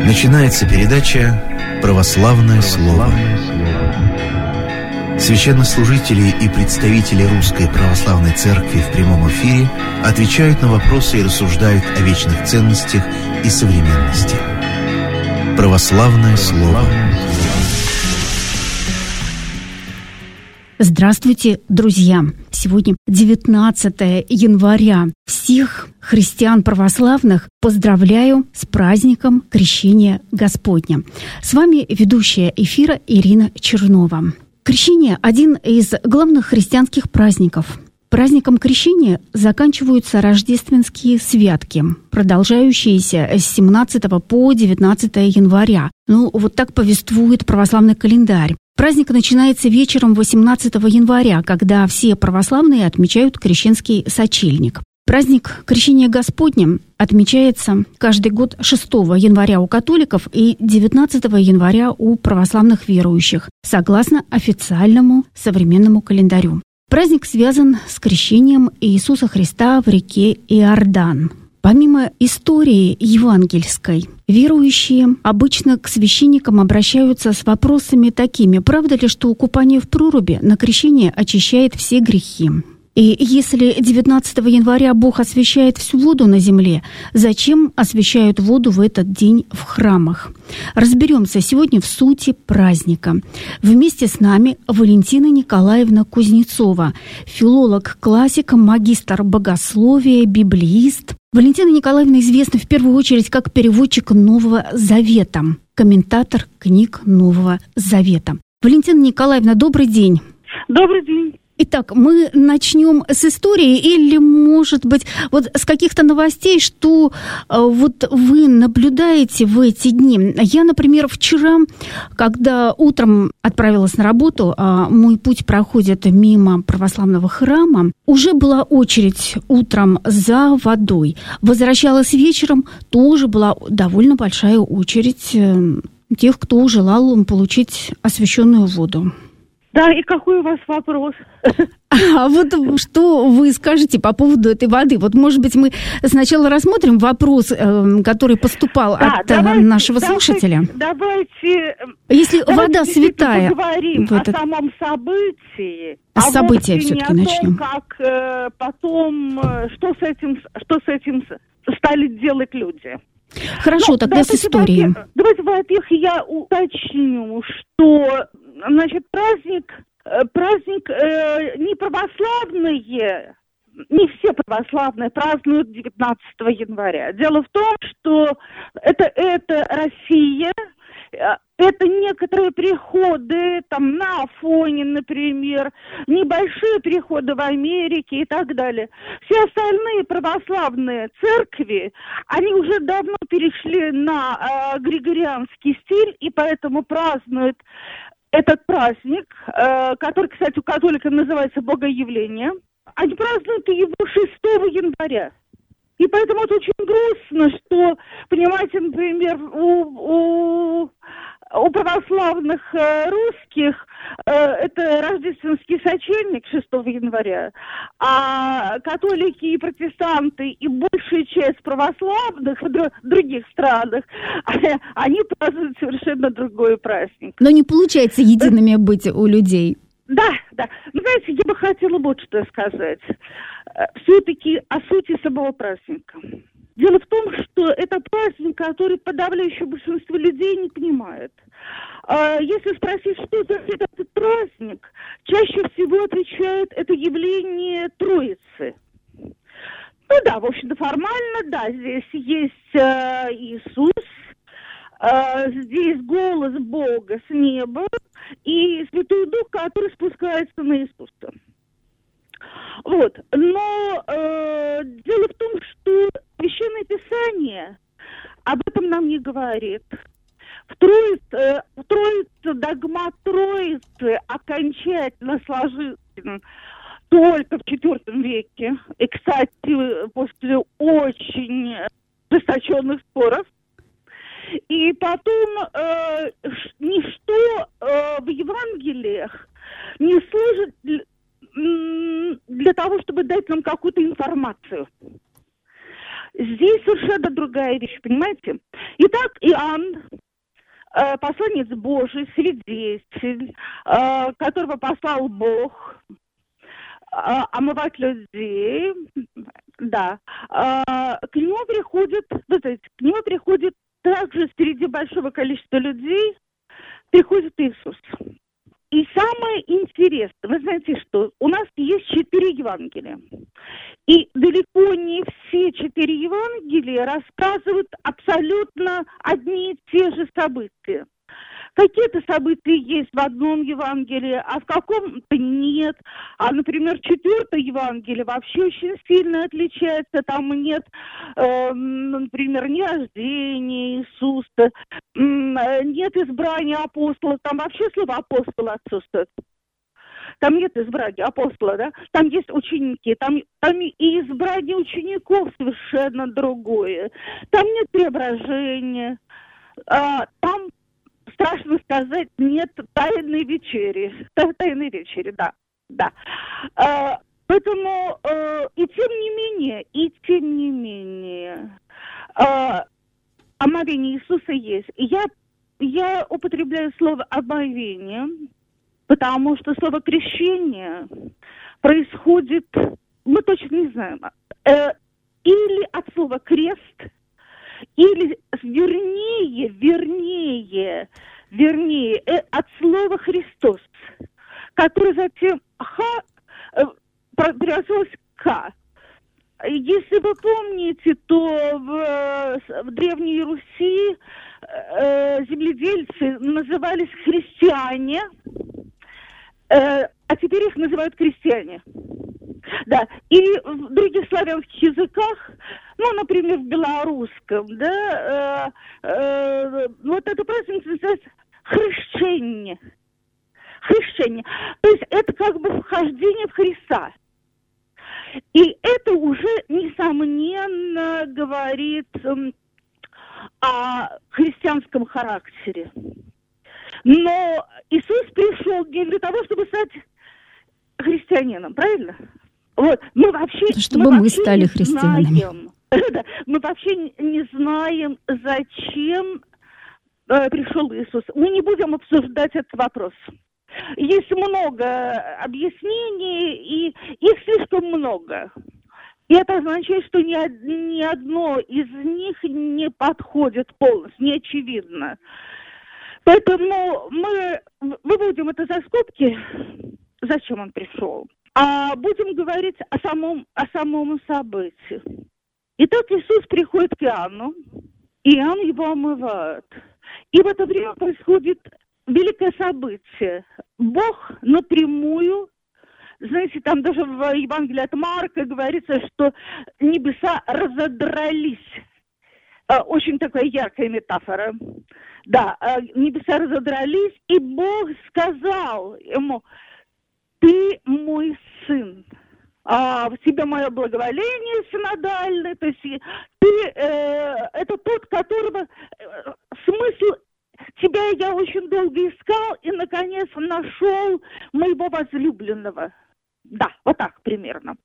Начинается передача «Православное слово». Священнослужители и представители Русской Православной Церкви в прямом эфире отвечают на вопросы и рассуждают о вечных ценностях и современности. «Православное слово». Здравствуйте, друзья! Сегодня 19 января. Всех христиан православных поздравляю с праздником Крещения Господня. С вами ведущая эфира Ирина Чернова. Крещение – один из главных христианских праздников. Праздником Крещения заканчиваются рождественские святки, продолжающиеся с 17 по 19 января. Вот так повествует православный календарь. Праздник начинается вечером 18 января, когда все православные отмечают крещенский сочельник. Праздник Крещения Господня отмечается каждый год 6 января у католиков и 19 января у православных верующих, согласно официальному современному календарю. Праздник связан с крещением Иисуса Христа в реке Иордан. Помимо истории евангельской, верующие обычно к священникам обращаются с вопросами такими: правда ли, что купание в проруби на крещение очищает все грехи? И если 19 января Бог освящает всю воду на земле, зачем освящают воду в этот день в храмах? Разберемся сегодня в сути праздника. Вместе с нами Валентина Николаевна Кузнецова, филолог-классик, магистр богословия, библеист. Валентина Николаевна известна в первую очередь как переводчик Нового Завета, комментатор книг Нового Завета. Валентина Николаевна, добрый день. Добрый день. Итак, мы начнем с истории или, может быть, вот с каких-то новостей, что вот вы наблюдаете в эти дни. Я, например, вчера, когда утром отправилась на работу, мой путь проходит мимо православного храма, уже была очередь утром за водой. Возвращалась вечером, тоже была довольно большая очередь тех, кто желал получить освященную воду. Да, и какой у вас вопрос? А вот что вы скажете по поводу этой воды? Вот, может быть, мы сначала рассмотрим вопрос, который поступал от нашего слушателя. Давайте вода святая. Поговорим о самом событии. С события все-таки начнем. Как потом, что с этим стали делать люди. Хорошо, тогда с истории. Давайте, во-первых, я уточню, что, праздник не православные, не все православные празднуют 19 января. Дело в том, что это Россия, это некоторые приходы там на Афоне, например, небольшие приходы в Америке и так далее. Все остальные православные церкви, они уже давно перешли на григорианский стиль, и поэтому празднуют этот праздник, который, кстати, у католиков называется Богоявление. Они празднуют его 6 января. И поэтому это очень грустно, что, понимаете, например, у православных русских это рождественский сочельник 6 января, а католики и протестанты и большая часть православных в других странах, они празднуют совершенно другой праздник. Но не получается едиными быть у людей. Да. Знаете, я бы хотела вот что сказать. Все-таки о сути самого праздника. Дело в том, что это праздник, который подавляющее большинство людей не понимает. Если спросить, что за этот праздник, чаще всего отвечают, это явление Троицы. В общем-то, формально, да, здесь есть Иисус, здесь голос Бога с неба и Святой Дух, который спускается на Иисуса. Но дело в том, что Священное Писание об этом нам не говорит. В Троице, догмат Троицы окончательно сложился только в IV веке. И, кстати, после очень ожесточенных споров. И потом ничто в Евангелиях не служит для того, чтобы дать нам какую-то информацию. Здесь совершенно другая вещь, понимаете? Итак, Иоанн, посланец Божий, свидетель, которого послал Бог, омывать людей, да, к нему приходит, вы знаете, к нему приходит также среди большого количества людей, приходит Иисус. И самое интересное, вы знаете что, у нас есть 4 Евангелия. И далеко не все 4 Евангелия рассказывают абсолютно одни и те же события. Какие-то события есть в одном Евангелии, а в каком-то нет. А, например, 4 Евангелие вообще очень сильно отличается. Там нет, например, ни рождения Иисуса, нет избрания апостола. Там вообще слово апостола отсутствует. Там нет избрания апостола, да? Там есть ученики, там и избрание учеников совершенно другое. Там нет преображения, там, страшно сказать, нет тайной вечери. Тайной вечери, да. Поэтому, и тем не менее, омовение Иисуса есть. И я употребляю слово омовение, потому что слово крещение происходит, мы точно не знаем, или от слова крест, или вернее, от слова Христос, который затем превратилось к. Если вы помните, то в Древней Руси земледельцы назывались христиане, а теперь их называют крестьяне. Да, и в других славянских языках, ну, например, в белорусском, да, вот это праздник называется хрещение. Хрещение. То есть это как бы вхождение в Христа. И это уже, несомненно, говорит о христианском характере. Но Иисус пришел не для того, чтобы стать христианином, правильно? Вот, мы вообще стали христианами. Мы вообще не знаем, зачем пришел Иисус. Мы не будем обсуждать этот вопрос. Есть много объяснений, и их слишком много. И это означает, что ни одно из них не подходит полностью, не очевидно. Поэтому мы выводим это за скобки, зачем он пришел. А будем говорить о самом событии. Итак, Иисус приходит к Иоанну, и Иоанн его омывает. И в это время происходит великое событие. Бог напрямую, знаете, там даже в Евангелии от Марка говорится, что небеса разодрались. Очень такая яркая метафора. Да, небеса разодрались, и Бог сказал ему: «Ты мой сын, в тебе мое благоволение синодальное». То есть ты это тот, которого смысл тебя я очень долго искал и, наконец, нашел моего возлюбленного. Да, вот так примерно.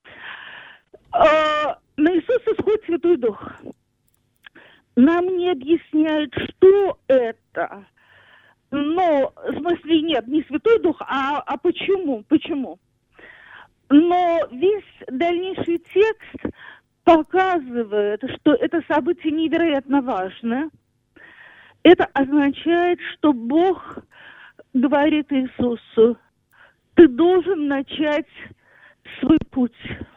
На Иисуса сходит Святой Дух. Нам не объясняют, что это. Но, в смысле, нет, не Святой Дух, а почему? Почему? Но весь дальнейший текст показывает, что это событие невероятно важное. Это означает, что Бог говорит Иисусу: ты должен начать свой путь.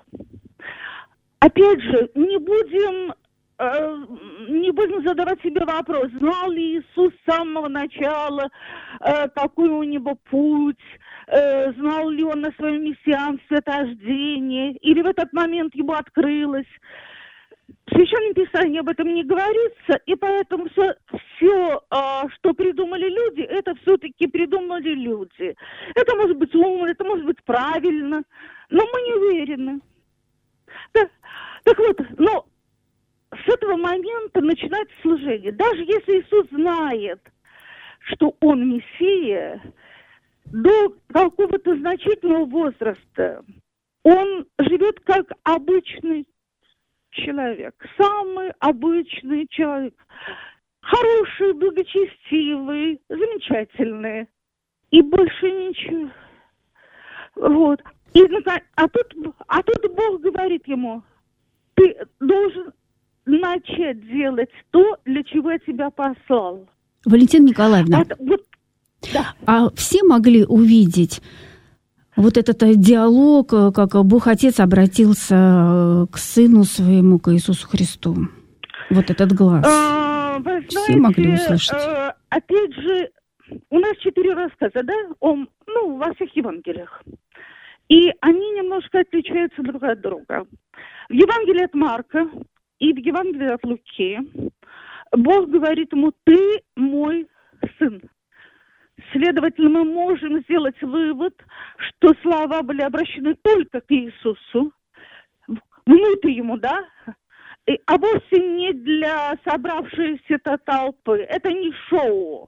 Опять же, не будем задавать себе вопрос, знал ли Иисус с самого начала, какой у него путь, знал ли он на своем мессианстве от рождения, или в этот момент ему открылось. В Священном Писании об этом не говорится, и поэтому все, что придумали люди, это все-таки придумали люди. Это может быть умно, это может быть правильно, но мы не уверены. Так вот, но с этого момента начинается служение. Даже если Иисус знает, что Он Мессия, до какого-то значительного возраста Он живет как обычный человек, самый обычный человек, хороший, благочестивый, замечательный, и больше ничего. Вот. А тут Бог говорит ему: ты должен начать делать то, для чего я тебя послал. Валентина Николаевна, да. А все могли увидеть вот этот диалог, как Бог Отец обратился к Сыну Своему, к Иисусу Христу? Вот этот глаз. Вы знаете, все могли услышать? Опять же, у нас 4 рассказа, да, во всех Евангелиях. И они немножко отличаются друг от друга. В Евангелии от Марка и в Евангелии от Луки Бог говорит ему: ты мой сын. Следовательно, мы можем сделать вывод, что слова были обращены только к Иисусу, внутрь ему, да, а вовсе не для собравшейся толпы. Это не шоу.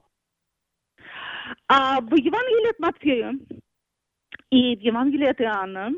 А в Евангелии от Матфея и в Евангелии от Иоанна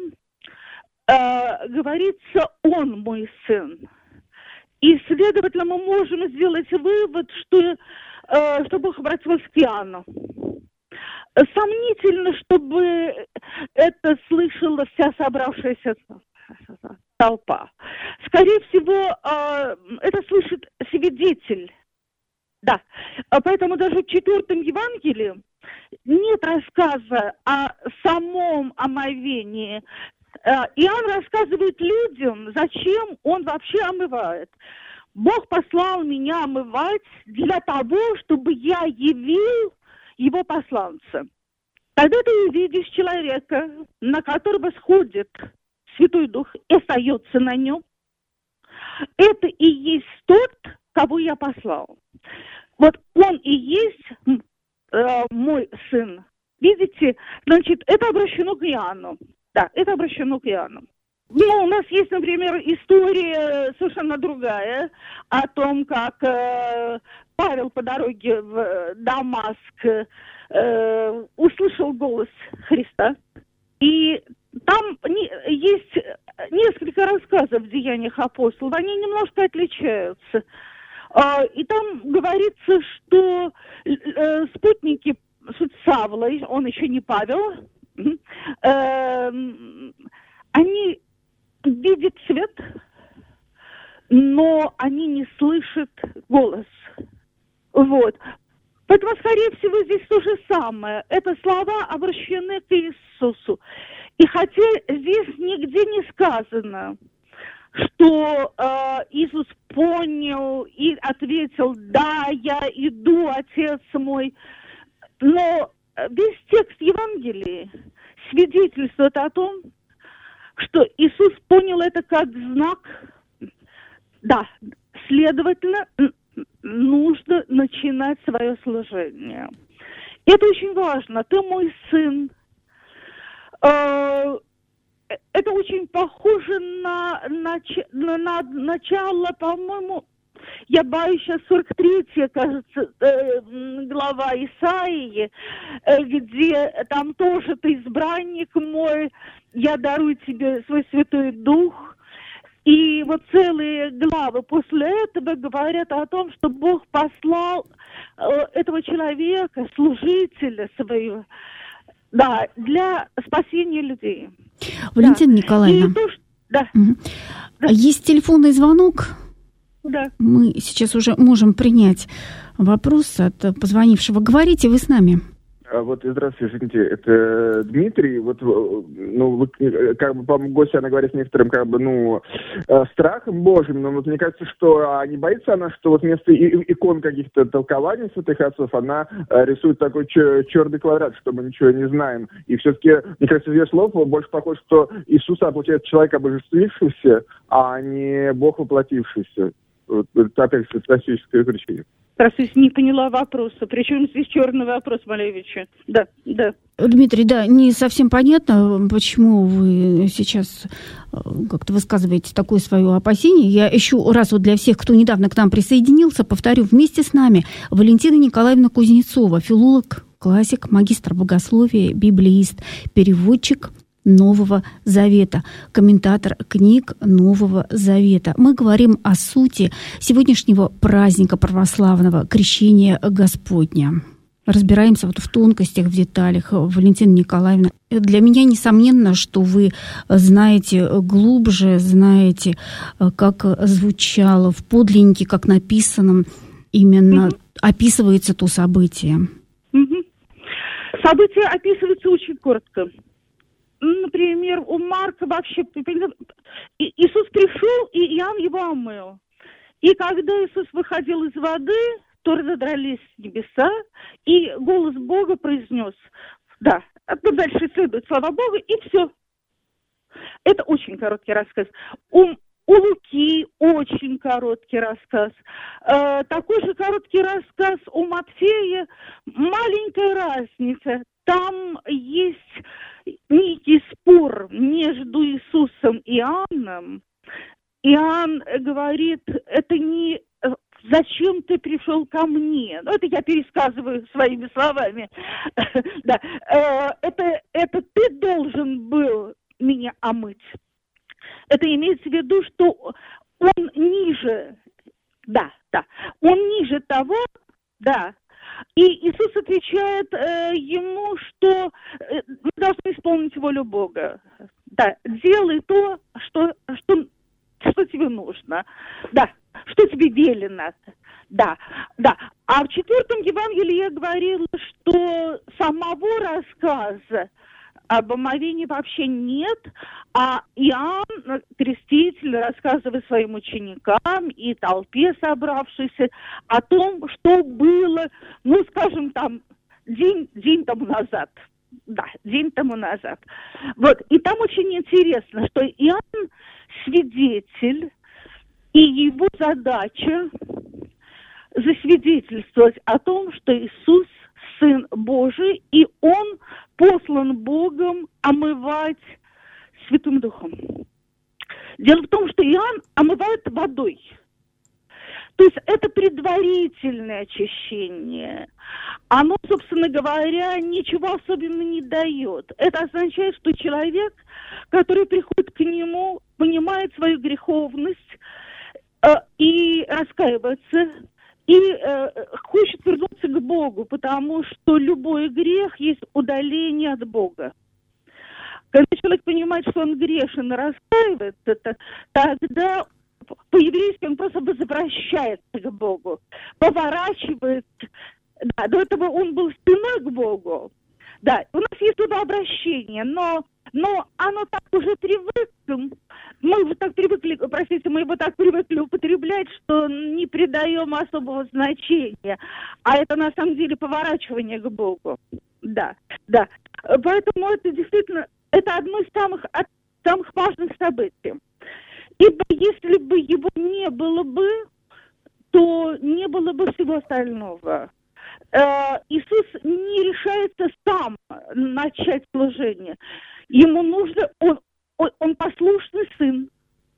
говорится: он мой сын. И, следовательно, мы можем сделать вывод, что Бог обратился к Иоанну. Сомнительно, чтобы это слышала вся собравшаяся толпа. Скорее всего, это слышит свидетель. Да. Поэтому даже в 4 Евангелии нет рассказа о самом омовении. Иоанн рассказывает людям, зачем он вообще омывает. Бог послал меня омывать для того, чтобы я явил его посланца. Тогда ты увидишь человека, на которого сходит Святой Дух и остается на нем. Это и есть тот, кого я послал. Вот он и есть мой сын. Видите, значит, это обращено к Иоанну. Да, это обращено к Иоанну. У нас есть, например, история совершенно другая о том, как Павел по дороге в Дамаск услышал голос Христа. И там есть несколько рассказов в Деяниях апостолов, они немножко отличаются. И там говорится, что спутники Савла, он еще не Павел, они видят свет, но они не слышат голос. Вот. Поэтому, скорее всего, здесь то же самое. Это слова обращены к Иисусу. И хотя здесь нигде не сказано, что Иисус понял и ответил: да, я иду, Отец мой, но весь текст Евангелия свидетельствует о том, что Иисус понял это как знак. Да, следовательно, нужно начинать свое служение. Это очень важно. Ты мой сын. Это очень похоже на начало, по-моему, я боюсь, сейчас 43-я, кажется, глава Исаии, где там тоже: ты избранник мой, я дарую тебе свой Святой Дух. И вот целые главы после этого говорят о том, что Бог послал этого человека, служителя своего, да, для спасения людей. Валентина Николаевна, да. Есть телефонный звонок. Да. Мы сейчас уже можем принять вопрос от позвонившего. Говорите, вы с нами. Здравствуйте, извините, это Дмитрий. Вы, как бы, по-моему, гостья, она говорит с некоторым, страхом Божьим, но мне кажется, что не боится она, что вместо икон каких-то толкований святых отцов она рисует такой черный квадрат, что мы ничего не знаем. И все-таки, мне кажется, из ее слов больше похоже, что Иисус, получается, человек обожествившийся, а не Бог воплотившийся. Это опять классическое изречение. Просто не поняла вопроса. Причем здесь черный вопрос, Малевича. Да. Дмитрий, не совсем понятно, почему вы сейчас как-то высказываете такое свое опасение. Я еще раз для всех, кто недавно к нам присоединился, повторю, вместе с нами Валентина Николаевна Кузнецова, филолог, классик, магистр богословия, библеист, переводчик Нового Завета, комментатор книг Нового Завета. Мы говорим о сути сегодняшнего праздника православного Крещения Господня. Разбираемся вот в тонкостях, в деталях. Валентина Николаевна, для меня несомненно, что вы знаете глубже, знаете, как звучало в подлиннике, как написано, именно описывается то событие. Событие описывается очень коротко. Например, у Марка вообще Иисус пришел, и Иоанн его омыл. И когда Иисус выходил из воды, то разодрались небеса, и голос Бога произнес, да, дальше следует слова Бога, и все. Это очень короткий рассказ. У Луки очень короткий рассказ. Такой же короткий рассказ у Матфея. Маленькая разница. Там есть некий спор между Иисусом и Иоанном. Иоанн говорит, это не «зачем ты пришел ко мне?» Ну, это я пересказываю своими словами. Да. Это ты должен был меня омыть. Это имеется в виду, что он ниже, он ниже того, И Иисус отвечает ему, что мы должны исполнить волю Бога. Да, делай то, что тебе нужно. Да, что тебе велено. Да. А в 4 Евангелии я говорила, что самого рассказа об омовении вообще нет, а Иоанн, креститель, рассказывает своим ученикам и толпе собравшейся о том, что было, скажем, день тому назад. Да, день тому назад. Вот, и там очень интересно, что Иоанн свидетель, и его задача засвидетельствовать о том, что Иисус Сын Божий, и Он послан Богом омывать Святым Духом. Дело в том, что Иоанн омывает водой. То есть это предварительное очищение. Оно, собственно говоря, ничего особенного не дает. Это означает, что человек, который приходит к нему, понимает свою греховность и раскаивается, и хочет вернуться к Богу, потому что любой грех есть удаление от Бога. Когда человек понимает, что он грешен и раскаивается, тогда по-еврейски он просто возвращается к Богу, поворачивает. Да, до этого он был спиной к Богу. Да, у нас есть туда обращение, но оно так уже привыкло, мы его так привыкли употреблять, что не придаем особого значения. А это на самом деле поворачивание к Богу. Да. Поэтому это действительно, это одно из самых важных событий. Ибо если бы его не было бы, то не было бы всего остального. Иисус не решается сам начать служение. Ему нужно, он послушный сын,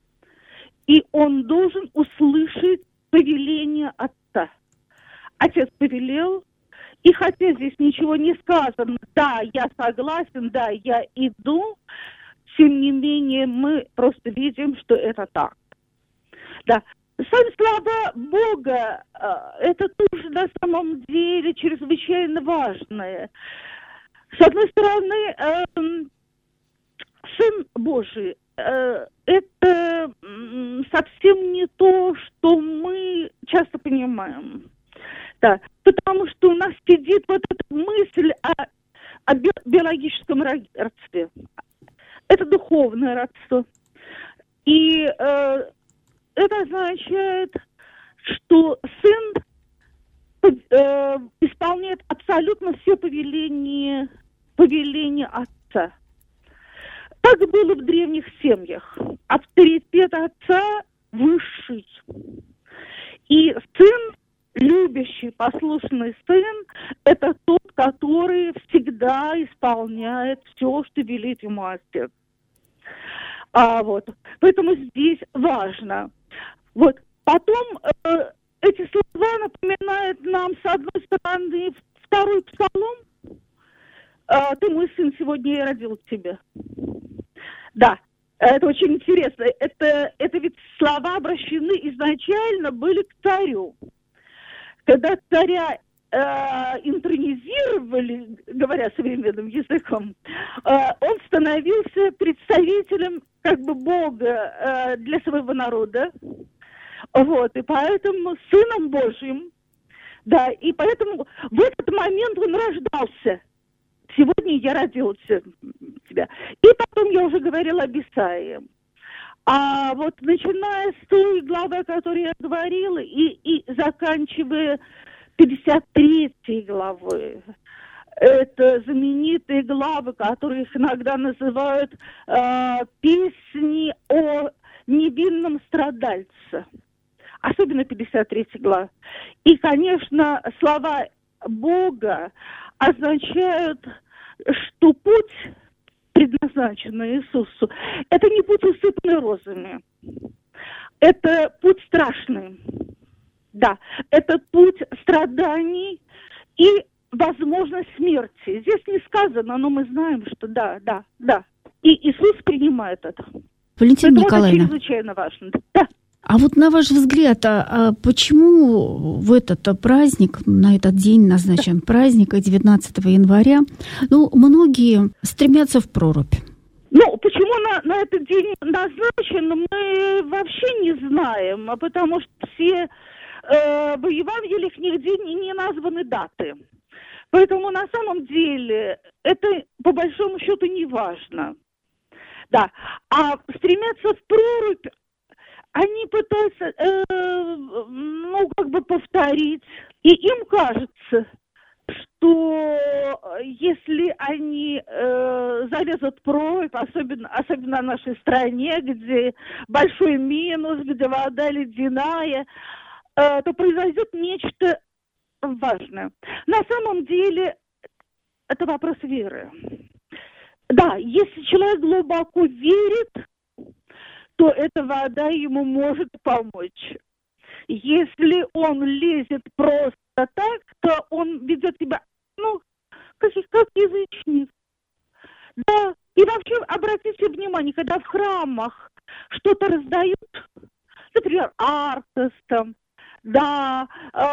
и он должен услышать повеление Отца. Отец повелел, и хотя здесь ничего не сказано, да, я согласен, да, я иду, тем не менее мы просто видим, что это так. Да. Сами слова Бога, это тоже на самом деле чрезвычайно важное. С одной стороны, Сын Божий, это совсем не то, что мы часто понимаем. Да, потому что у нас сидит вот эта мысль о биологическом родстве. Это духовное родство. И это означает, что сын исполняет абсолютно все повеления отца. Так было в древних семьях. Авторитет отца высший. И сын, любящий, послушный сын, это тот, который всегда исполняет все, что велит ему отец. Поэтому здесь важно. Потом эти слова напоминают нам, с одной стороны, 2 Псалом. Ты, мой сын, сегодня я родил тебя. изначально были к царю. Когда царя интронизировали, говоря современным языком, он становился представителем как бы Бога для своего народа. Вот, и поэтому Сыном Божьим, да, и поэтому в этот момент он рождался. Сегодня я родился тебя. И потом я уже говорила об Исаии. А вот начиная с той главы, о которой я говорила, и заканчивая 53 главы, это знаменитые главы, которые их иногда называют песни о невинном страдальце. Особенно 53 глава. И, конечно, слова Бога означают, что путь, предназначенный Иисусу, это не путь, усыпанный розами. Это путь страшный. Да, это путь страданий и, возможно, смерти. Здесь не сказано, но мы знаем, что да. И Иисус принимает это. Валентина Николаевна. Это чрезвычайно важно. Да. А вот на ваш взгляд, почему в этот праздник, на этот день назначен праздник 19 января, многие стремятся в прорубь? Почему на этот день назначен, мы вообще не знаем, потому что все в Евангелиях нигде не названы даты. Поэтому на самом деле это по большому счету не важно. Да. А стремятся в прорубь, они пытаются, повторить. И им кажется, что если они залезут в прорубь, особенно в нашей стране, где большой минус, где вода ледяная, то произойдет нечто важное. На самом деле это вопрос веры. Да, если человек глубоко верит, то эта вода ему может помочь. Если он лезет просто так, то он ведет себя, как язычник. Да, и вообще обратите внимание, когда в храмах что-то раздают, например, аркос там, да,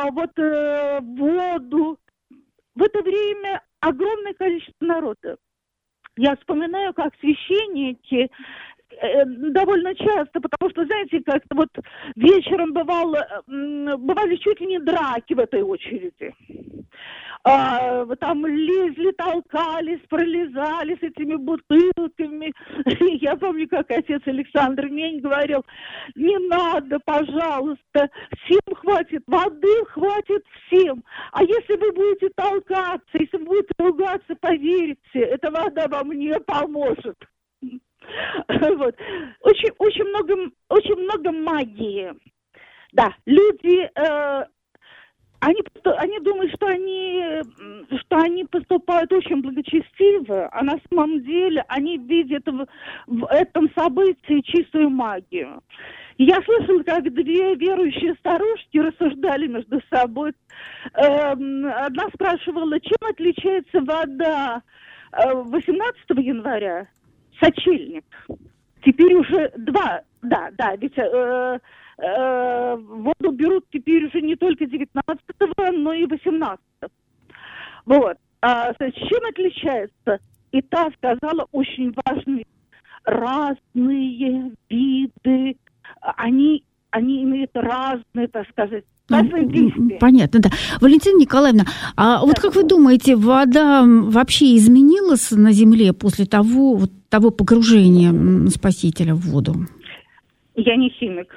воду, в это время огромное количество народа. Я вспоминаю, как священники довольно часто, потому что, знаете, как-то вот вечером бывали чуть ли не драки в этой очереди. Там лезли, толкались, пролезали с этими бутылками. Я помню, как отец Александр Мень говорил: не надо, пожалуйста, всем хватит, воды хватит всем. А если вы будете толкаться, если вы будете ругаться, поверьте, эта вода вам не поможет. Вот. Очень много магии. Да, люди, они думают, что они поступают очень благочестиво, а на самом деле они видят в этом событии чистую магию. Я слышала, как две верующие старушки рассуждали между собой. Одна спрашивала, чем отличается вода 18 января? Сочельник. Теперь уже ведь воду берут теперь уже не только 19-го, но и 18-го. Вот. Чем отличается? И та сказала очень важные разные виды. Они имеют разные, так сказать, понятно, да. Валентина Николаевна, а вот как вы думаете, вода вообще изменилась на Земле после того погружения Спасителя в воду? Я не химик.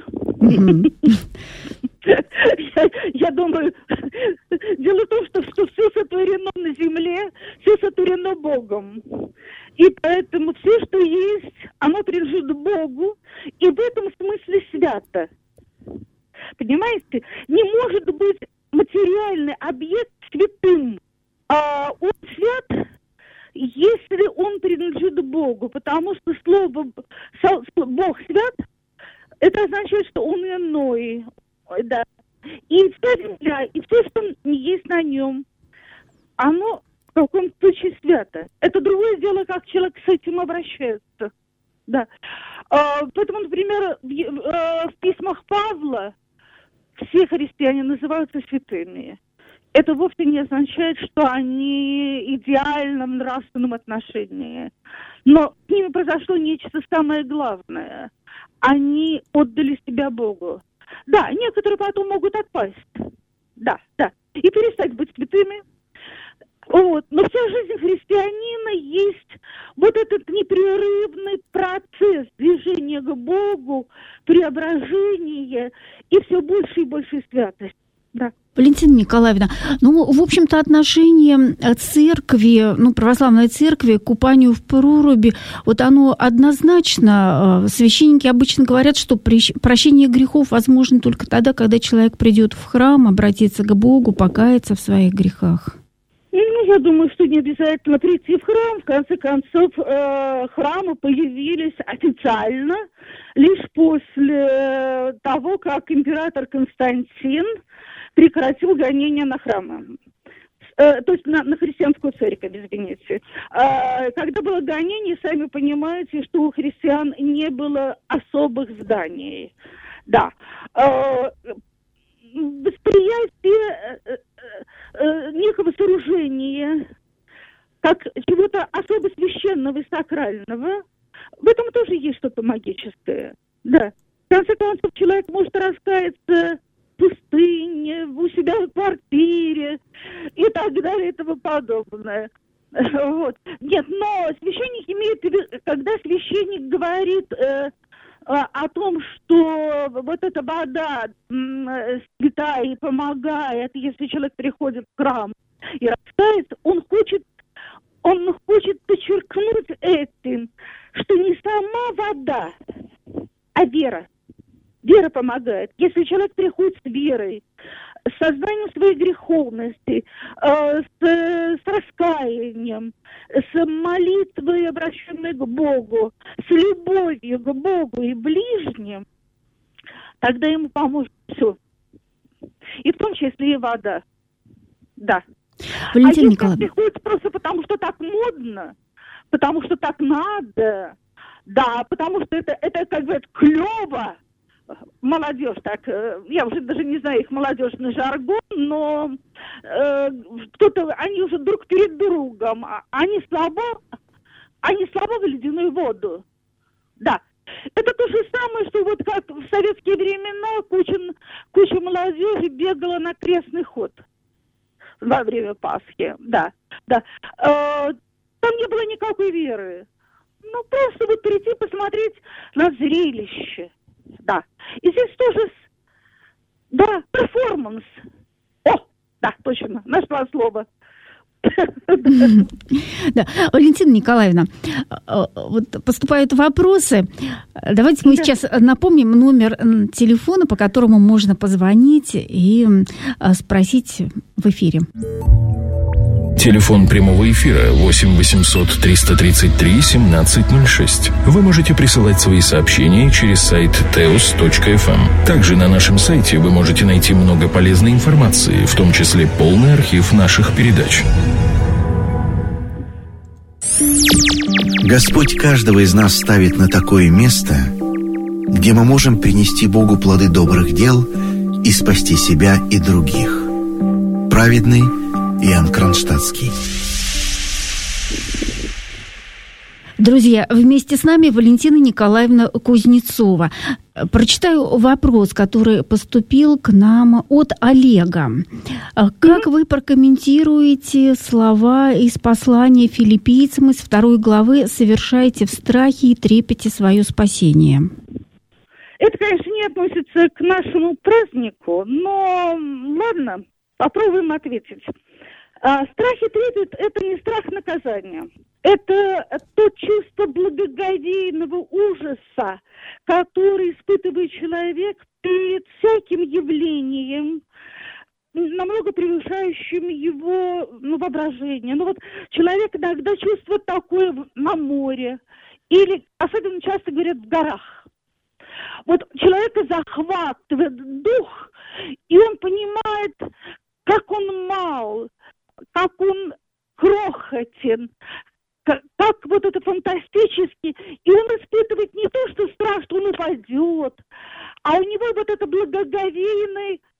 Я думаю, дело в том, что все сотворено на Земле, все сотворено Богом. И поэтому все, что есть, оно принадлежит Богу, и в этом смысле свято. Понимаете? Не может быть материальный объект святым. Он свят, если он принадлежит Богу, потому что слово «Бог свят» это означает, что он иной. Да. И вся земля, и все, что есть на нем, оно в каком-то случае свято. Это другое дело, как человек с этим обращается. Да. Поэтому, например, в письмах Павла все христиане называются святыми, это вовсе не означает, что они идеально в нравственном отношении. Но с ними произошло нечто самое главное. Они отдали себя Богу. Да, некоторые потом могут отпасть. Да. И перестать быть святыми. Вот. Но вся жизнь христианина есть вот этот непрерывный процесс движения к Богу, преображения и все больше и больше святости. Да. Валентина Николаевна, в общем-то, отношение церкви, православной церкви к купанию в проруби, вот оно однозначно, священники обычно говорят, что прощение грехов возможно только тогда, когда человек придет в храм, обратится к Богу, покаяться в своих грехах. Я думаю, что не обязательно прийти в храм. В конце концов, храмы появились официально лишь после того, как император Константин прекратил гонения на храмы. То есть на христианскую церковь, извините. Когда было гонение, сами понимаете, что у христиан не было особых зданий. Да. Восприятие некого сооружения как чего-то особо священного и сакрального, в этом тоже есть что-то магическое. Да. В конце концов, человек может раскаяться в пустыне, у себя в квартире и так далее и тому подобное. Вот. Нет, но священник имеет в виду, когда священник говорит о том, что вот эта вода святая и помогает, если человек приходит в храм и раскается, он хочет подчеркнуть этим, что не сама вода, а вера. Вера помогает. Если человек приходит с верой, с сознанием своей греховности, с раскаянием, с молитвой, обращенной к Богу, с любовью к Богу и ближним, тогда ему поможет все. И в том числе и вода. Да. Валентина Николаевна. Если приходит просто потому, что так модно, потому что так надо, да, потому что это как бы клево, молодежь так, я уже даже не знаю их молодежный жаргон, но они уже друг перед другом, они слабо в ледяную воду. Да. Это то же самое, что вот как в советские времена куча молодежи бегала на крестный ход во время Пасхи. Да. Там не было никакой веры. Просто вот прийти посмотреть на зрелище. Да. И здесь тоже, перформанс. Да, точно, нашла слово. Да. Валентина Николаевна, вот поступают вопросы. Давайте мы сейчас напомним номер телефона, по которому можно позвонить и спросить в эфире. Телефон прямого эфира 8 800 333 1706. Вы можете присылать свои сообщения через сайт teos.fm. Также на нашем сайте вы можете найти много полезной информации, в том числе полный архив наших передач. Господь каждого из нас ставит на такое место, где мы можем принести Богу плоды добрых дел и спасти себя и других. Праведный Иоанн Кронштадтский. Друзья, вместе с нами Валентина Николаевна Кузнецова. Прочитаю вопрос, который поступил к нам от Олега. Как вы прокомментируете слова из послания филиппийцам из 2 главы «Совершайте в страхе и трепете свое спасение»? Это, конечно, не относится к нашему празднику, но ладно, попробуем ответить. Страх и трепет – это не страх наказания. Это то чувство благоговейного ужаса, который испытывает человек перед всяким явлением, намного превышающим его воображение. Человек иногда чувствует такое на море или, особенно часто говорят, в горах. Человека захватывает дух, и он понимает, как он мал, как он крохотен, как это фантастически. И он испытывает не то, что страх, что он упадет, а у него это благоговейный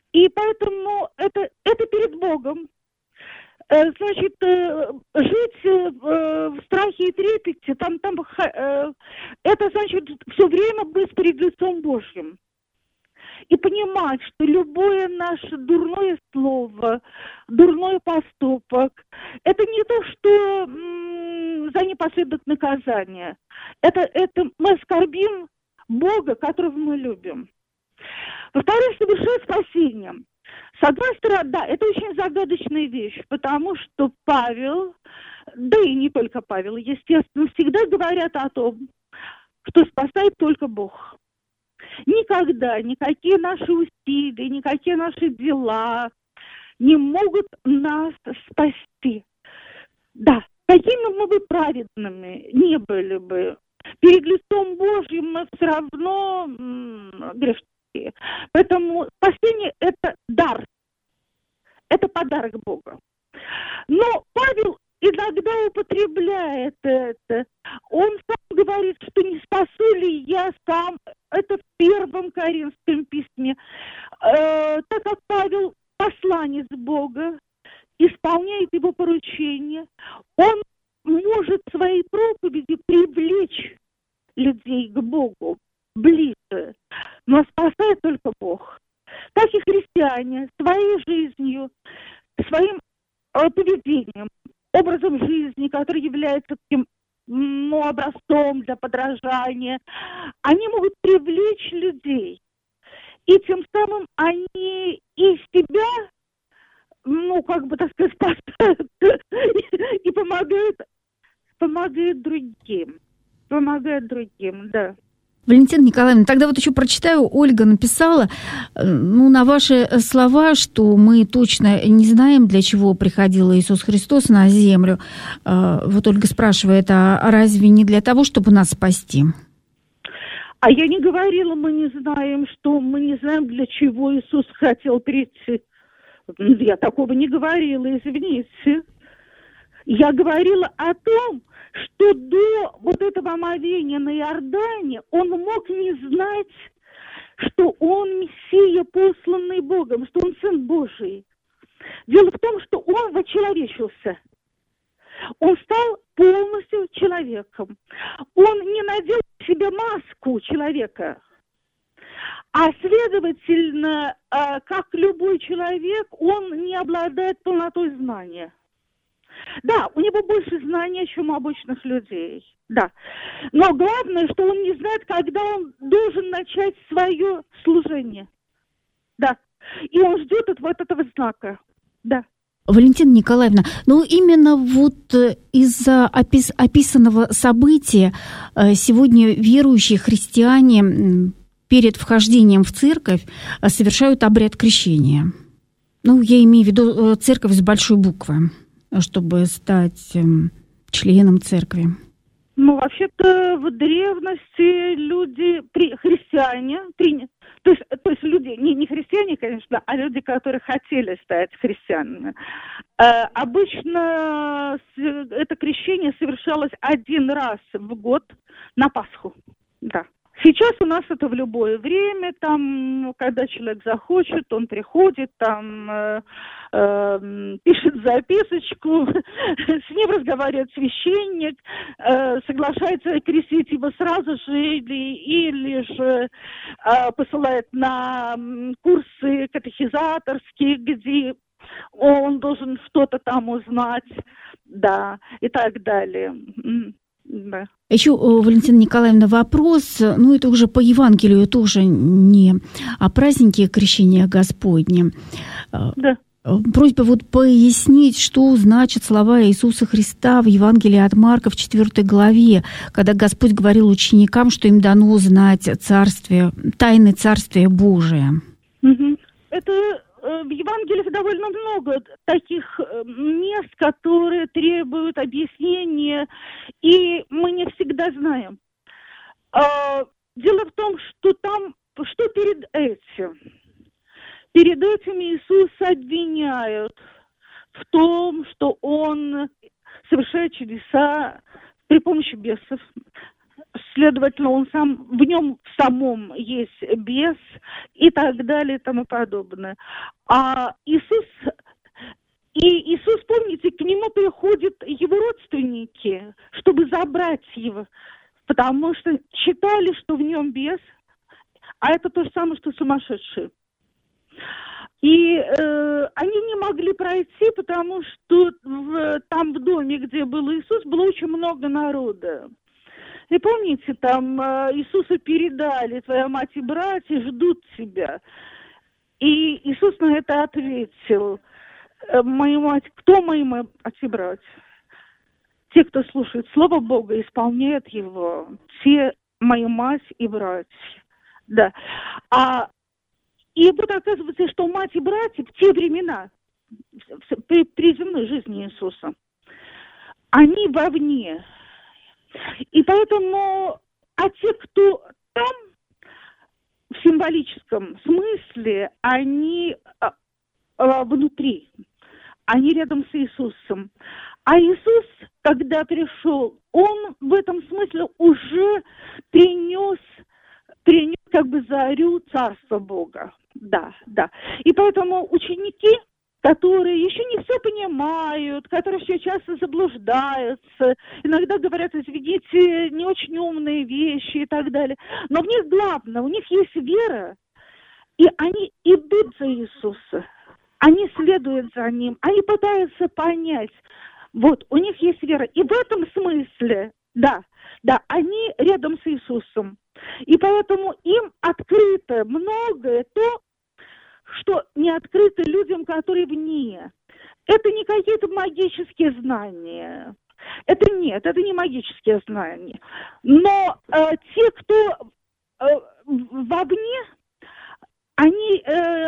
И поэтому это перед Богом. Значит, жить в страхе и трепете, это значит все время быть перед лицом Божьим. И понимать, что любое наше дурное слово, дурной поступок, это не то, что за ним последует наказание. Это мы оскорбим Бога, которого мы любим. Во-вторых, совершать спасение. С одной стороны, да, это очень загадочная вещь, потому что Павел, да и не только Павел, естественно, всегда говорят о том, что спасает только Бог. Никогда никакие наши усилия, никакие наши дела не могут нас спасти. Да, какими мы бы праведными не были бы, перед лицом Божьим мы все равно грешники. Поэтому спасение – это дар, это подарок Бога. Но Павел иногда употребляет это. Он сам говорит, что не спасу ли я сам, это в 1 Коринфском письме, так как Павел посланец Бога, исполняет его поручение, он может своей проповедью привлечь людей к Богу ближе, но спасает только Бог. Так и христиане своей жизнью, своим поведением, образом жизни, который является таким образцом для подражания, они могут привлечь людей. И тем самым они и себя, спасают и помогают другим, да. Валентина Николаевна, тогда вот еще прочитаю. Ольга написала, на ваши слова, что мы точно не знаем, для чего приходил Иисус Христос на землю. Вот Ольга спрашивает, а разве не для того, чтобы нас спасти? А я не говорила, мы не знаем, для чего Иисус хотел прийти. Я такого не говорила, извините. Я говорила о том, что до вот этого омовения на Иордане он мог не знать, что он Мессия, посланный Богом, что он Сын Божий. Дело в том, что он вочеловечился. Он стал полностью человеком. Он не надел на себя маску человека. А следовательно, как любой человек, он не обладает полнотой знания. Да, у него больше знаний, чем у обычных людей, да. Но главное, что он не знает, когда он должен начать свое служение, да. И он ждет вот этого знака, да. Валентина Николаевна, именно вот из-за описанного события сегодня верующие христиане перед вхождением в церковь совершают обряд крещения. Я имею в виду церковь с большой буквы, чтобы стать членом церкви. Вообще-то в древности люди, христиане, то есть люди, не христиане, конечно, а люди, которые хотели стать христианами, обычно это крещение совершалось один раз в год на Пасху, да. Сейчас у нас это в любое время, когда человек захочет, он приходит, пишет записочку, с ним разговаривает священник, соглашается крестить его сразу же или же посылает на курсы катехизаторские, где он должен что-то там узнать, да, и так далее. Да. Еще, Валентина Николаевна, вопрос, это уже по Евангелию, тоже не о празднике Крещения Господня. Да. Просьба пояснить, что значат слова Иисуса Христа в Евангелии от Марка в 4 главе, когда Господь говорил ученикам, что им дано знать тайны Царствия Божия. Это в Евангелиях довольно много таких мест, которые требуют объяснения, и мы не всегда знаем. Дело в том, что перед этим? Перед этим Иисуса обвиняют в том, что Он совершает чудеса при помощи бесов. следовательно, в нем самом есть бес и так далее и тому подобное. А Иисус, помните, к нему приходят его родственники, чтобы забрать его, потому что считали, что в нем бес, а это то же самое, что сумасшедший. И они не могли пройти, потому что там в доме, где был Иисус, было очень много народа. И помните, там Иисусу передали: твоя мать и братья ждут тебя. И Иисус на это ответил: моя мать, кто мои мать и братья? Те, кто слушает Слово Бога и исполняет его, те моя мать и братья. Да. И вот оказывается, что мать и братья в те времена, при земной жизни Иисуса, они вовне. И поэтому, те, кто там, в символическом смысле, они внутри, они рядом с Иисусом. А Иисус, когда пришел, он в этом смысле уже принес как бы зарю Царства Бога. Да. И поэтому ученики, которые еще не все понимают, которые еще часто заблуждаются, иногда говорят, извините, не очень умные вещи и так далее. Но в них главное, у них есть вера, и они идут за Иисуса, они следуют за Ним, они пытаются понять. Вот, у них есть вера. И в этом смысле, да, они рядом с Иисусом. И поэтому им открыто многое то, что не открыто людям, которые вне. Это не какие-то магические знания. Это не магические знания. Но те, кто вовне, они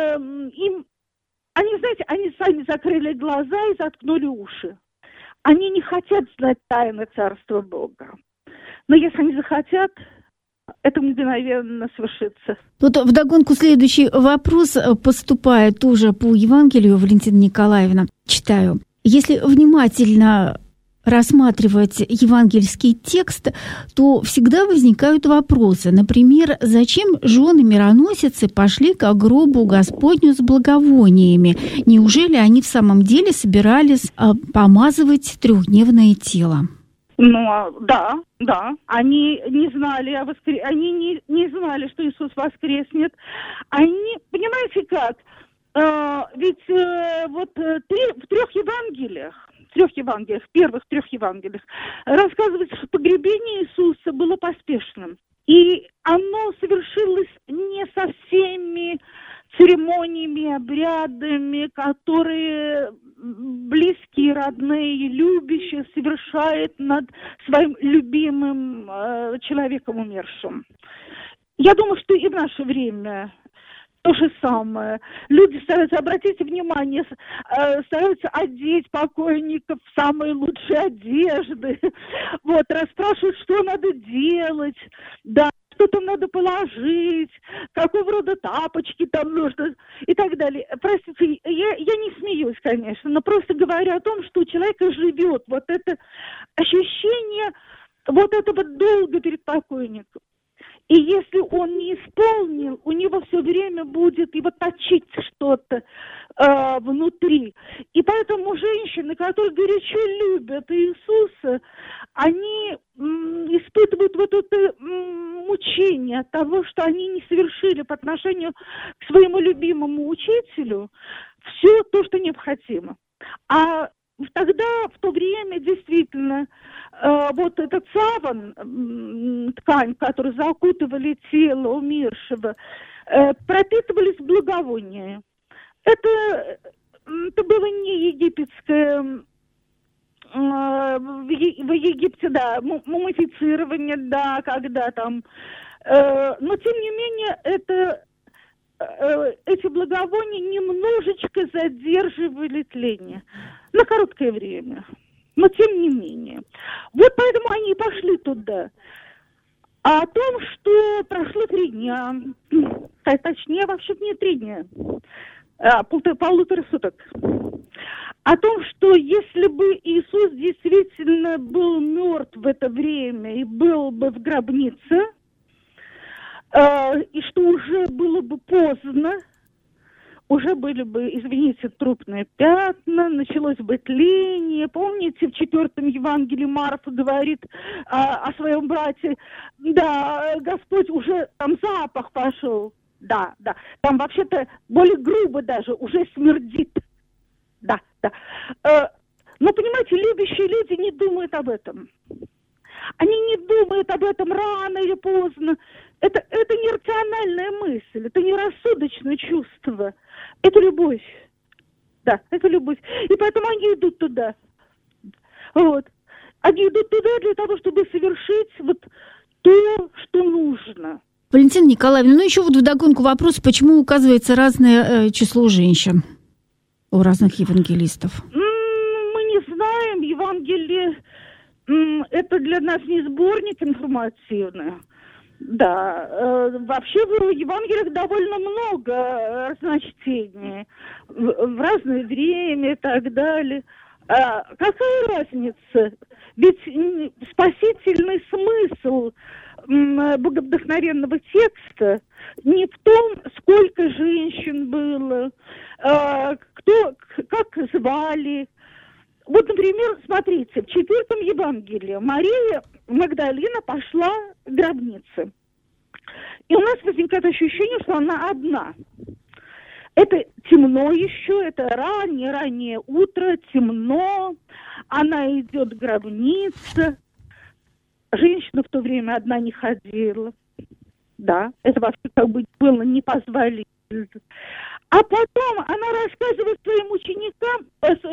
сами закрыли глаза и заткнули уши. Они не хотят знать тайны Царства Бога. Но если они захотят, это мгновенно свершится. Вот вдогонку следующий вопрос поступает тоже по Евангелию, Валентина Николаевна. Читаю. Если внимательно рассматривать евангельский текст, то всегда возникают вопросы. Например, зачем жены-мироносицы пошли к гробу Господню с благовониями? Неужели они в самом деле собирались помазывать трехдневное тело? Да. Они не знали они не знали, что Иисус воскреснет. Они, понимаете как? Ведь в первых трех Евангелиях рассказывается, что погребение Иисуса было поспешным. И оно совершилось не со всеми церемониями, обрядами, которые близкие, родные, любящие совершают над своим любимым человеком умершим. Я думаю, что и в наше время то же самое. Люди стараются, обратите внимание, стараются одеть покойников в самые лучшие одежды. Вот, расспрашивают, что надо делать, да, что там надо положить, какого рода тапочки там нужно и так далее. Простите, я не смеюсь, конечно, но просто говорю о том, что у человека живет вот это ощущение вот этого долга перед покойником. И если он не исполнил, у него все время будет его точить что-то внутри. И поэтому женщины, которые горячо любят Иисуса, они испытывают вот это мучение от того, что они не совершили по отношению к своему любимому учителю все то, что необходимо. А тогда, в то время, действительно, вот этот саван, ткань, которую закутывали тело умершего, пропитывались благовония. Это было не египетское, в Египте, да, мумифицирование, да, когда там, но тем не менее эти благовония немножечко задерживали тление на короткое время, но тем не менее. Вот поэтому они и пошли туда. А о том, что прошло 3 дня, точнее, вообще не 3 дня, полутора суток. О том, что если бы Иисус действительно был мертв в это время и был бы в гробнице, и что уже было бы поздно, уже были бы, извините, трупные пятна, началось бы тление. Помните, в 4 Евангелии Марфа говорит о своем брате, да, Господь, уже там запах пошел. Да, там вообще-то более грубо даже, уже смердит. Да. Но, понимаете, любящие люди не думают об этом. Они не думают об этом рано или поздно. Это не рациональная мысль, это не рассудочное чувство. Это любовь. Да, это любовь. И поэтому они идут туда. Вот. Они идут туда для того, чтобы совершить вот то, что нужно. Валентина Николаевна, еще вот вдогонку вопрос, почему указывается разное число женщин у разных евангелистов? Мы не знаем. Евангелие это для нас не сборник информативный. Да, вообще в Евангелиях довольно много разночтений в разное время и так далее. Какая разница? Ведь спасительный смысл богодухновенного текста не в том, сколько женщин было, как звали. Вот, например, смотрите, в 4 Евангелии Мария Магдалина пошла к гробнице. И у нас возникает ощущение, что она одна. Это темно еще, это раннее утро, темно. Она идет к гробнице. Женщина в то время одна не ходила. Да, это вообще как бы было непозволительно. А потом она рассказывает своим ученикам,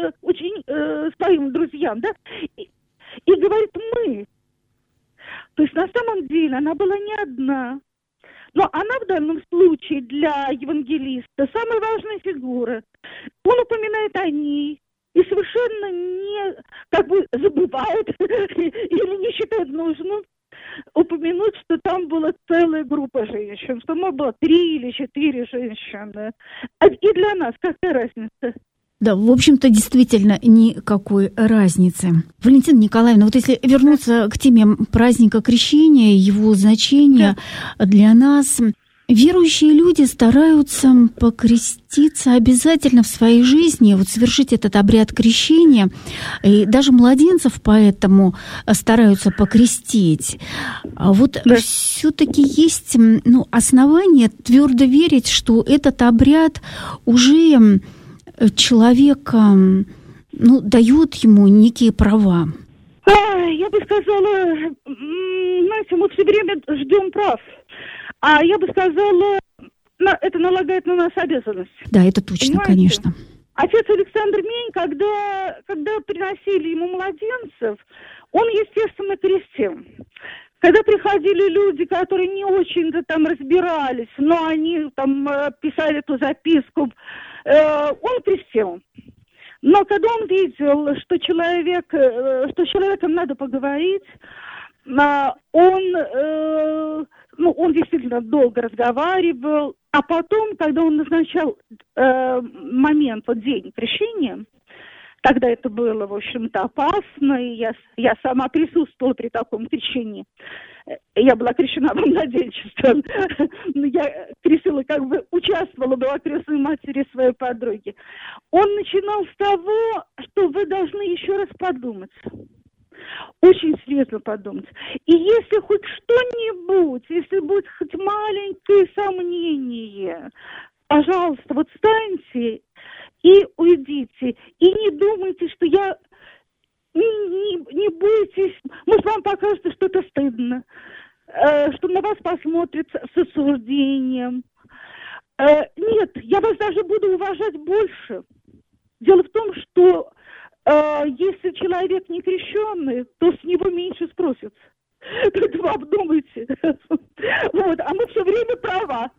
своим друзьям, да, и говорит «мы». То есть на самом деле она была не одна. Но она в данном случае для евангелиста самая важная фигура. Он упоминает о ней и совершенно не забывает или не считает нужным упомянуть, что там была целая группа женщин, что было 3 или 4 женщины. И для нас какая разница? Да, в общем-то, действительно никакой разницы. Валентина Николаевна, вот если вернуться к теме праздника Крещения, его значения для нас, верующие люди стараются покреститься обязательно в своей жизни, вот совершить этот обряд крещения, и даже младенцев поэтому стараются покрестить. А вот все-таки есть основания твердо верить, что этот обряд уже человек, дает ему некие права. Я бы сказала, знаете, мы все время ждем прав. А я бы сказала, это налагает на нас обязанность. Да, это точно, понимаете? Конечно. Отец Александр Мень, когда приносили ему младенцев, он, естественно, крестил. Когда приходили люди, которые не очень-то там разбирались, но они там писали эту записку, он крестил. Но когда он видел, что с человеком надо поговорить, он действительно долго разговаривал, а потом, когда он назначал момент, день крещения, тогда это было, в общем-то, опасно, и я сама присутствовала при таком крещении. Я была крещена во младенчестве. Я крестила, участвовала, была крестной матери своей подруги. Он начинал с того, что вы должны еще раз подумать. Очень серьезно подумать. И если хоть что-нибудь, если будет хоть маленькое сомнение, пожалуйста, встаньте и уйдите. И не думайте, что не бойтесь, может, вам покажется, что это стыдно, что на вас посмотрят с осуждением. Нет, я вас даже буду уважать больше. Дело в том, что если человек не крещенный, то с него меньше спросят. Это вы обдумайте. Вот, а мы все время права.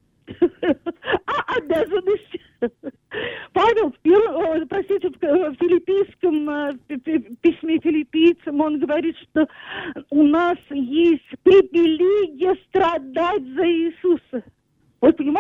А обязанность. Павел в филиппийском письме филиппийцам он говорит, что у нас есть привилегия страдать за Иисуса. Вы понимаете?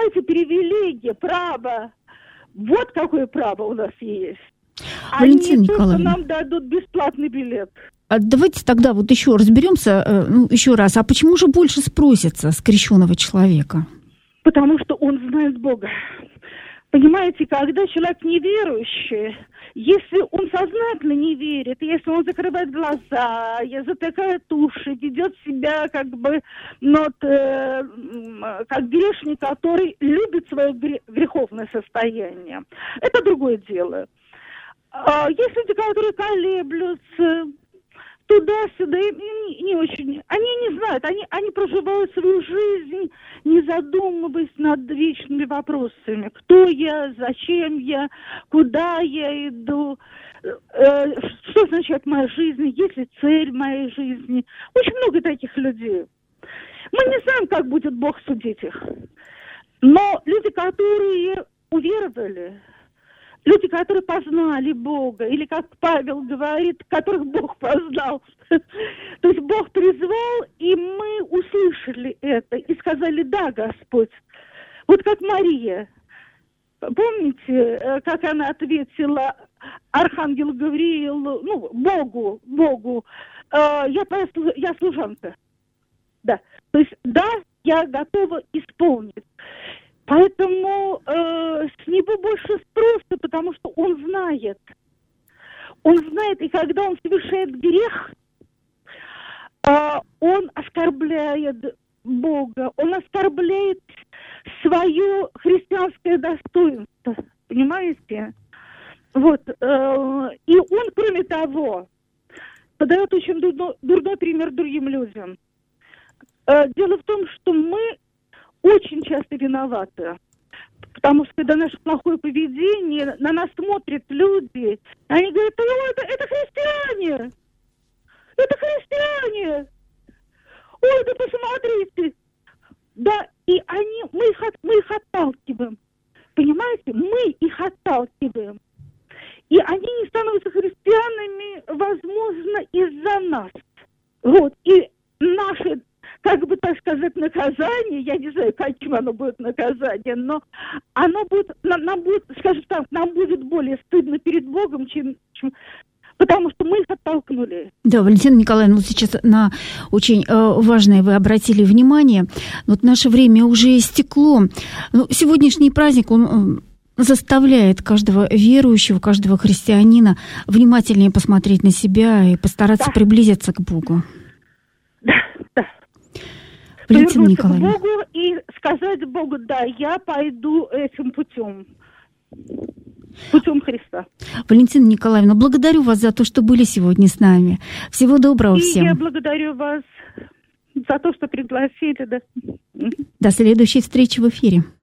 Вот какое право у нас есть. Валентина Николаевна, что нам дадут бесплатный билет. Давайте тогда вот еще разберемся, еще раз. А почему же больше спросится с крещеного человека? Потому что он знает Бога. Понимаете, когда человек неверующий, если он сознательно не верит, если он закрывает глаза, затыкает уши, ведет себя как грешник, который любит свое греховное состояние, это другое дело. Есть люди, которые колеблются туда-сюда, не очень. Они не знают, они проживают свою жизнь, не задумываясь над вечными вопросами. Кто я, зачем я, куда я иду, что означает моя жизнь, есть ли цель моей жизни. Очень много таких людей. Мы не знаем, как будет Бог судить их. Но люди, которые уверовали, люди, которые познали Бога, или, как Павел говорит, которых Бог познал. То есть Бог призвал, и мы услышали это, и сказали: да, Господь. Вот как Мария. Помните, как она ответила архангелу Гавриилу, Богу, я служанка. Да. То есть, да, я готова исполнить. Поэтому с него больше спроса, потому что он знает. Он знает, и когда он совершает грех, он оскорбляет Бога, он оскорбляет свое христианское достоинство. Понимаете? Вот. И он, кроме того, подает очень дурной пример другим людям. Дело в том, что мы очень часто виноваты. Потому что когда наше плохое поведение, на нас смотрят люди, они говорят: это христиане! Это христиане! Ой, да посмотрите! Да, и мы их отталкиваем. Понимаете? Мы их отталкиваем. И они не становятся христианами, возможно, из-за нас. Вот. И наши, как бы так сказать, наказание, я не знаю, каким оно будет наказание, но оно будет, нам будет, скажем так, нам будет более стыдно перед Богом, чем потому что мы их оттолкнули. Да, Валентина Николаевна, вот сейчас на очень важное вы обратили внимание. Вот наше время уже истекло. Сегодняшний праздник, он заставляет каждого верующего, каждого христианина внимательнее посмотреть на себя и постараться приблизиться к Богу. Да. Валентина Николаевна. К Богу и сказать Богу: да, я пойду этим путем Христа. Валентина Николаевна, благодарю вас за то, что были сегодня с нами. Всего доброго всем. И я благодарю вас за то, что пригласили. Да. До следующей встречи в эфире.